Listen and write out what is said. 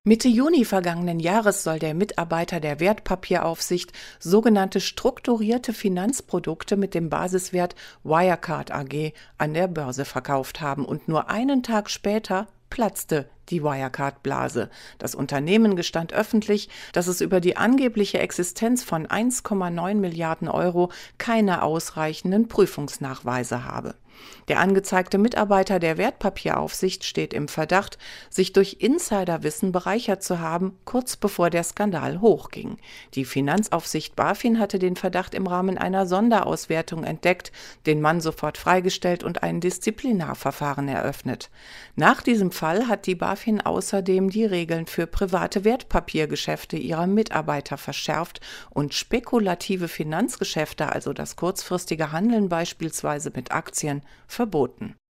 Mitte Juni vergangenen Jahres soll der Mitarbeiter der Wertpapieraufsicht sogenannte strukturierte Finanzprodukte mit dem Basiswert Wirecard AG an der Börse verkauft haben und nur einen Tag später platzte die Wirecard-Blase. Das Unternehmen gestand öffentlich, dass es über die angebliche Existenz von 1,9 Milliarden Euro keine ausreichenden Prüfungsnachweise habe. Der angezeigte Mitarbeiter der Wertpapieraufsicht steht im Verdacht, sich durch Insiderwissen bereichert zu haben, kurz bevor der Skandal hochging. Die Finanzaufsicht BaFin hatte den Verdacht im Rahmen einer Sonderauswertung entdeckt, den Mann sofort freigestellt und ein Disziplinarverfahren eröffnet. Nach diesem Fall hat die BaFin außerdem die Regeln für private Wertpapiergeschäfte ihrer Mitarbeiter verschärft und spekulative Finanzgeschäfte, also das kurzfristige Handeln beispielsweise mit Aktien, verboten.